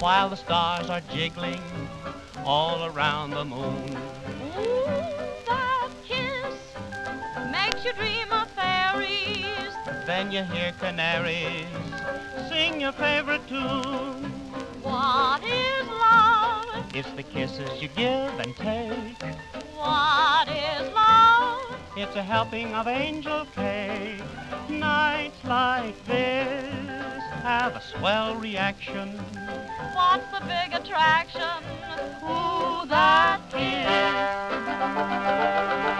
while the stars are jiggling all around the moon. Ooh, that kiss makes you dream of fairies. Then you hear canaries sing your favorite tune. What is love? It's the kisses you give and take. What is love? It's a helping of angel cake. Nights like this have a swell reaction. What's the big attraction? Ooh, that kiss.